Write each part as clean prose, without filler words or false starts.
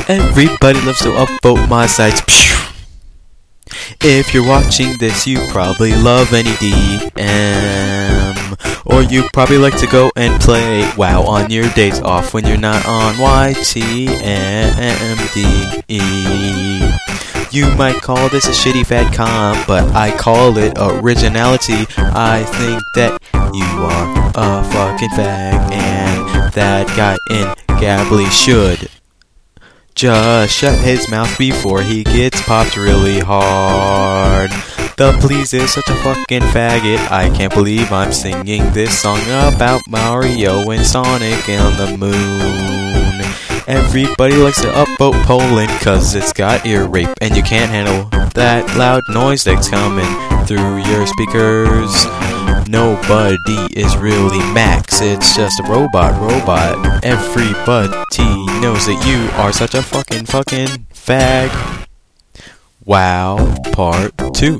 Everybody loves to upvote my sites. If you're watching this, you probably love any DM, or you probably like to go and play WoW on your days off when you're not on YTMDE. You might call this a shitty fad comp, but I call it originality. I think that you are a fucking fag, and that guy in Gably should just shut his mouth before he gets popped really hard. The Please is such a fucking faggot. I can't believe I'm singing this song about Mario and Sonic and the moon. Everybody likes to upvote Poland cause it's got ear rape, and you can't handle that loud noise that's coming through your speakers. Nobody is really Max, it's just a robot. Everybody knows that you are such a fucking fag. Wow, part 2.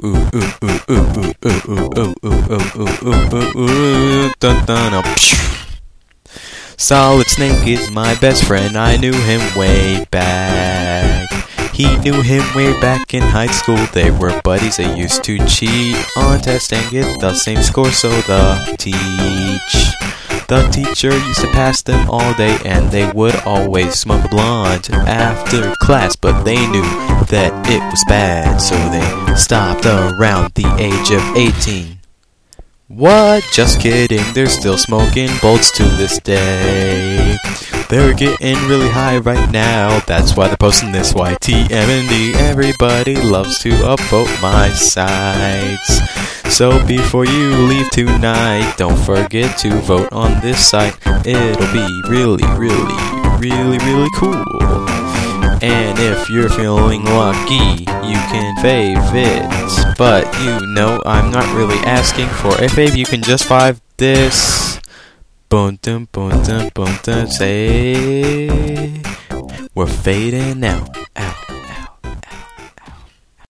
Solid Snake is my best friend. I knew him way back. He knew him way back in high school. They were buddies. They used to cheat on tests and get the same score. So the teacher used to pass them all day, and they would always smoke a blunt after class. But they knew that it was bad, so they stopped around the age of 18. What? Just kidding, they're still smoking bolts to this day. They're getting really high right now, that's why they're posting this YTMND. Everybody loves to upvote my sites. So before you leave tonight, don't forget to vote on this site. It'll be really cool. And if you're feeling lucky, you can fave it. But you know I'm not really asking for a fave, you can just fave this. Boom dum say we're fading out.